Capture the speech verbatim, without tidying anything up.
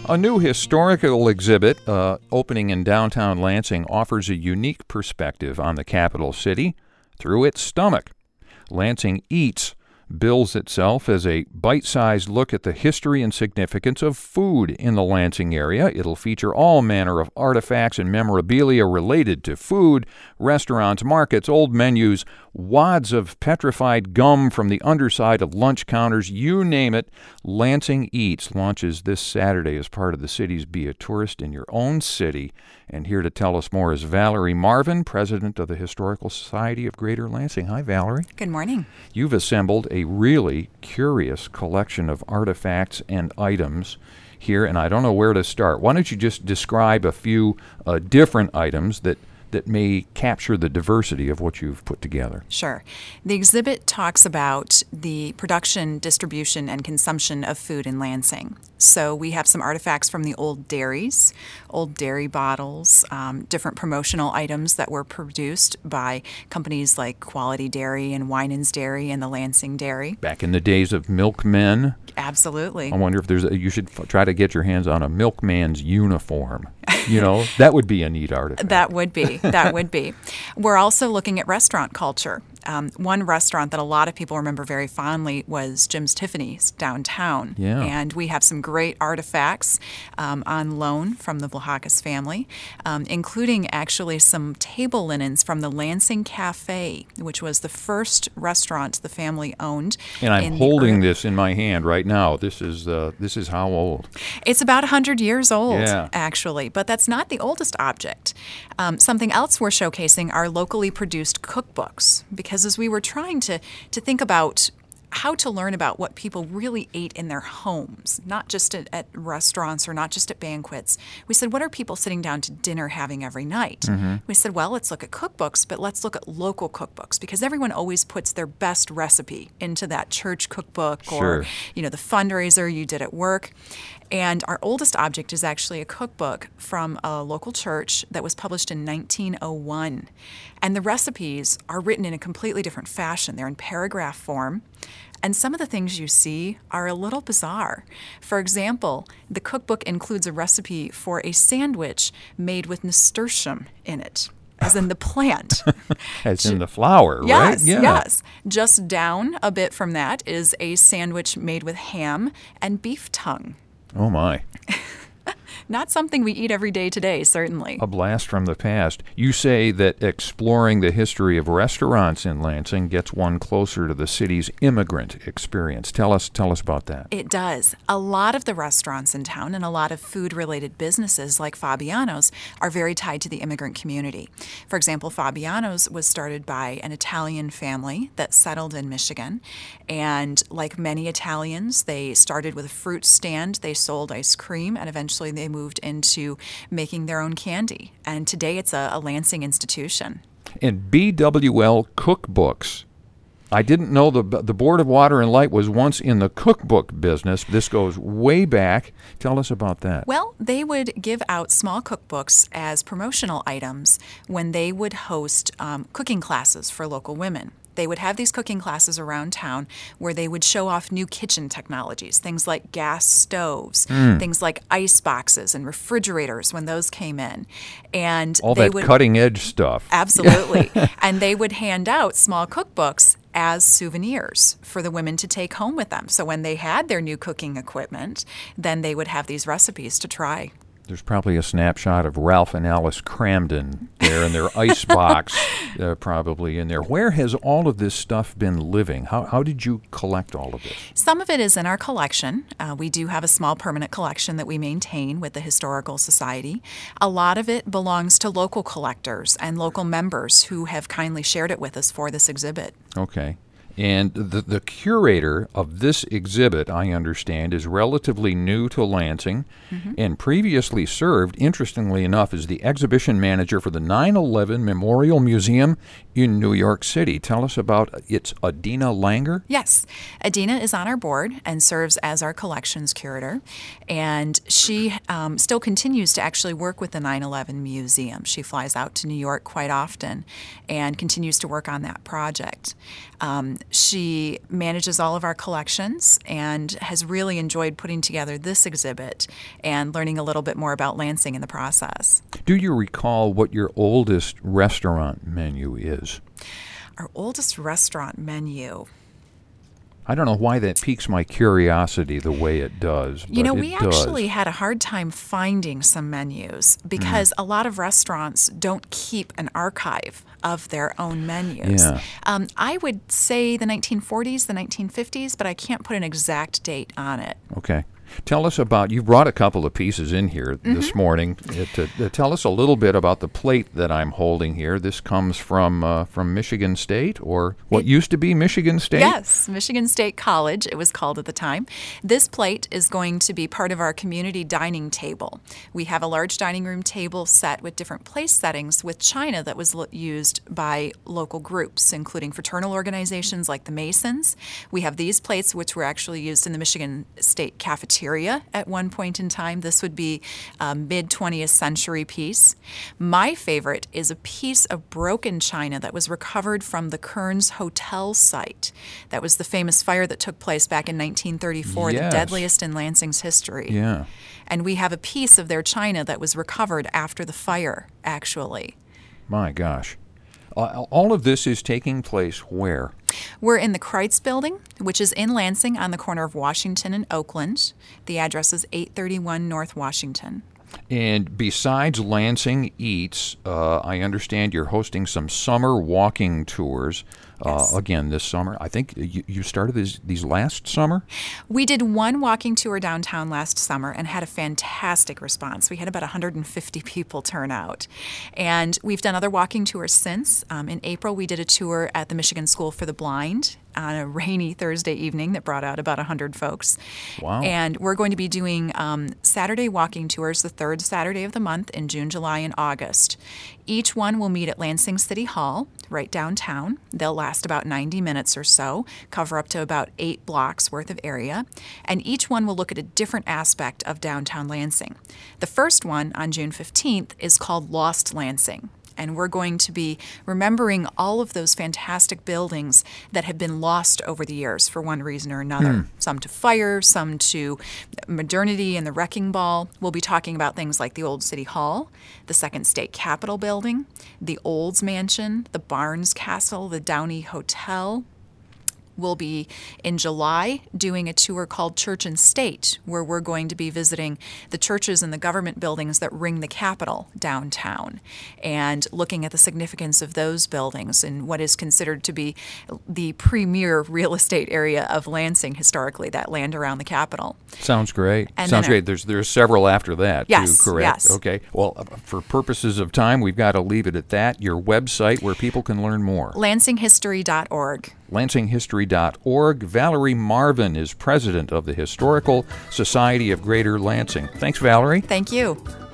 A new historical exhibit uh, opening in downtown Lansing offers a unique perspective on the capital city through its stomach. Lansing Eats bills itself as a bite-sized look at the history and significance of food in the Lansing area. It'll feature all manner of artifacts and memorabilia related to food, restaurants, markets, old menus, wads of petrified gum from the underside of lunch counters, you name it. Lansing Eats launches this Saturday as part of the city's Be a Tourist in Your Own City. And here to tell us more is Valerie Marvin, president of the Historical Society of Greater Lansing. Hi, Valerie. Good morning. You've assembled a really curious collection of artifacts and items here, and I don't know where to start. Why don't you just describe a few uh, different items that that may capture the diversity of what you've put together? Sure. The exhibit talks about the production, distribution, and consumption of food in Lansing. So we have some artifacts from the old dairies, old dairy bottles, um, different promotional items that were produced by companies like Quality Dairy and Winans Dairy and the Lansing Dairy. Back in the days of milkmen. Absolutely. I wonder if there's a, you should f- try to get your hands on a milkman's uniform. You know, that would be a neat artifact. That would be. That would be. We're also looking at restaurant culture. Um, one restaurant that a lot of people remember very fondly was Jim's Tiffany's downtown. Yeah. And we have some great artifacts um, on loan from the Vlahakis family, um, including actually some table linens from the Lansing Cafe, which was the first restaurant the family owned. And I'm in holding the, this in my hand right now. This is uh, this is how old? It's about one hundred years old, yeah. actually, but that's not the oldest object. Um, something else we're showcasing are locally produced cookbooks, because as we were trying to, to think about how to learn about what people really ate in their homes, not just at, at restaurants or not just at banquets. We said, what are people sitting down to dinner having every night? Mm-hmm. We said, well, let's look at cookbooks, but let's look at local cookbooks, because everyone always puts their best recipe into that church cookbook sure. or, you know, the fundraiser you did at work. And our oldest object is actually a cookbook from a local church that was published in nineteen oh one. And the recipes are written in a completely different fashion. They're in paragraph form. And some of the things you see are a little bizarre. For example, the cookbook includes a recipe for a sandwich made with nasturtium in it, as in the plant. As in the flower, right? Yes, yeah. yes. Just down a bit from that is a sandwich made with ham and beef tongue. Oh, my. Not something we eat every day today, certainly. A blast from the past. You say that exploring the history of restaurants in Lansing gets one closer to the city's immigrant experience. Tell us, tell us about that. It does. A lot of the restaurants in town and a lot of food-related businesses like Fabiano's are very tied to the immigrant community. For example, Fabiano's was started by an Italian family that settled in Michigan. And like many Italians, they started with a fruit stand. They sold ice cream, and eventually they moved into making their own candy. And today it's a, a Lansing institution. And B W L cookbooks. I didn't know the the Board of Water and Light was once in the cookbook business. This goes way back. Tell us about that. Well, they would give out small cookbooks as promotional items when they would host um, cooking classes for local women. They would have these cooking classes around town where they would show off new kitchen technologies, things like gas stoves, mm. things like ice boxes and refrigerators when those came in. And all they that would, cutting edge stuff. Absolutely. And they would hand out small cookbooks as souvenirs for the women to take home with them. So when they had their new cooking equipment, then they would have these recipes to try. There's probably a snapshot of Ralph and Alice Cramden there in their ice box, uh, probably in there. Where has all of this stuff been living? How how did you collect all of this? Some of it is in our collection. Uh, we do have a small permanent collection that we maintain with the Historical Society. A lot of it belongs to local collectors and local members who have kindly shared it with us for this exhibit. Okay. And the, the curator of this exhibit, I understand, is relatively new to Lansing mm-hmm. and previously served, interestingly enough, as the exhibition manager for the nine eleven Memorial Museum in New York City. Tell us about it's Adina Langer? Yes. Adina is on our board and serves as our collections curator. And she um, still continues to actually work with the nine eleven Museum. She flies out to New York quite often and continues to work on that project. Um, She manages all of our collections and has really enjoyed putting together this exhibit and learning a little bit more about Lansing in the process. Do you recall what your oldest restaurant menu is? Our oldest restaurant menu. I don't know why that piques my curiosity the way it does. You know, but we it does. actually had a hard time finding some menus because mm. a lot of restaurants don't keep an archive of their own menus. Yeah. Um, I would say the nineteen forties, the nineteen fifties, but I can't put an exact date on it. Okay. Tell us about, you brought a couple of pieces in here mm-hmm. this morning. Uh, to, to tell us a little bit about the plate that I'm holding here. This comes from uh, from Michigan State, or what it, used to be Michigan State? Yes, Michigan State College, it was called at the time. This plate is going to be part of our community dining table. We have a large dining room table set with different place settings with china that was lo- used by local groups, including fraternal organizations like the Masons. We have these plates, which were actually used in the Michigan State cafeteria at one point in time. This would be a mid-twentieth century piece. My favorite is a piece of broken china that was recovered from the Kearns Hotel site. That was the famous fire that took place back in nineteen thirty-four, yes. the deadliest in Lansing's history. Yeah. And we have a piece of their china that was recovered after the fire, actually. My gosh. Uh, all of this is taking place where? We're in the Kreitz Building, which is in Lansing on the corner of Washington and Oakland. The address is eight thirty-one North Washington. And besides Lansing Eats, uh, I understand you're hosting some summer walking tours. Uh, Yes. Again, this summer. I think you, you started these, these last summer? We did one walking tour downtown last summer and had a fantastic response. We had about one hundred fifty people turn out. And we've done other walking tours since. Um, in April, we did a tour at the Michigan School for the Blind on a rainy Thursday evening that brought out about one hundred folks. Wow. And we're going to be doing um, Saturday walking tours the third Saturday of the month in June, July, and August. Each one will meet at Lansing City Hall, right downtown. They'll last about ninety minutes or so, cover up to about eight blocks worth of area, and each one will look at a different aspect of downtown Lansing. The first one on June fifteenth is called Lost Lansing. And we're going to be remembering all of those fantastic buildings that have been lost over the years for one reason or another. Hmm. Some to fire, some to modernity and the wrecking ball. We'll be talking about things like the old City Hall, the Second State Capitol building, the Olds Mansion, the Barnes Castle, the Downey Hotel. We'll be, in July, doing a tour called Church and State, where we're going to be visiting the churches and the government buildings that ring the Capitol downtown and looking at the significance of those buildings and what is considered to be the premier real estate area of Lansing historically, that land around the Capitol. Sounds great. And Sounds then a- great. There's there's several after that, Yes, too, correct? yes. Okay. Well, uh, for purposes of time, we've got to leave it at that. Your website where people can learn more. Lansing History dot org. Lansing History dot org. Valerie Marvin is president of the Historical Society of Greater Lansing. Thanks, Valerie. Thank you.